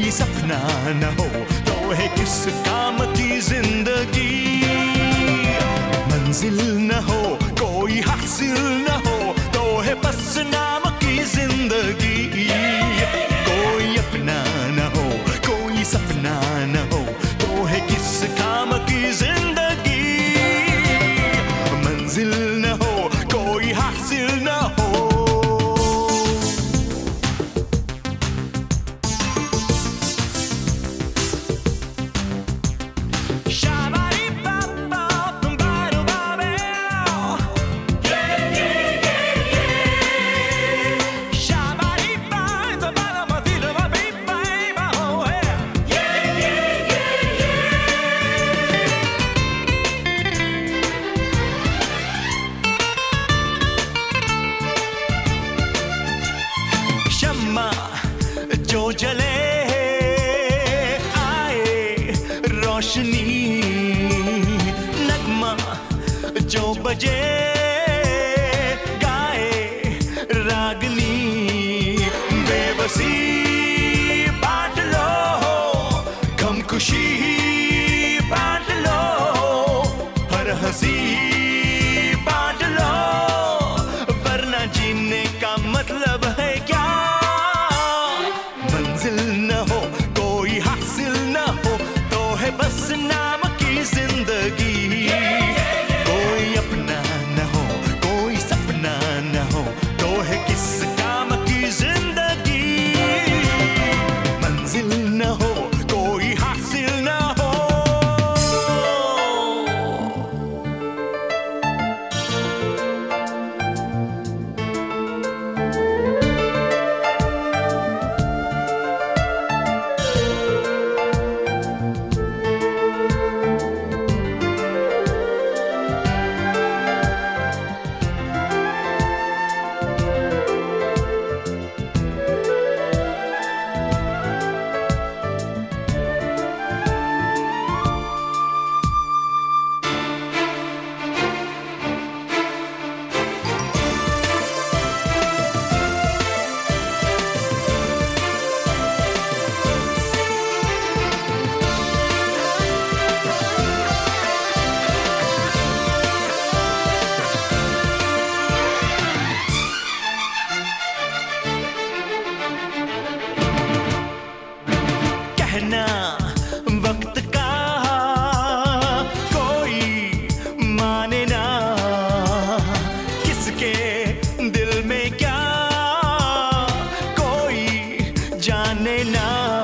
कोई सपना न हो तो है किस काम की जिंदगी। मंजिल न हो कोई हासिल न हो तो है बस नाम की जिंदगी। कोई अपना न हो कोई सपना न हो तो है किस काम की जिंदगी। मंजिल न हो कोई हासिल न हो। जो जले आए रोशनी, नगमा जो बजे गाए रागनी। बेबसी बांट लो गम खुशी बांट लो, हर हंसी बांट लो, वरना जीने का मतलब है क्या। मंजिल न हो कोई हासिल न हो तो है बस नाम की जिंदगी। कोई अपना न हो कोई सपना न हो तो है किस काम की जिंदगी। मंजिल न हो कोई हासिल न हो। वक्त का कोई माने ना, किसके दिल में क्या कोई जाने ना।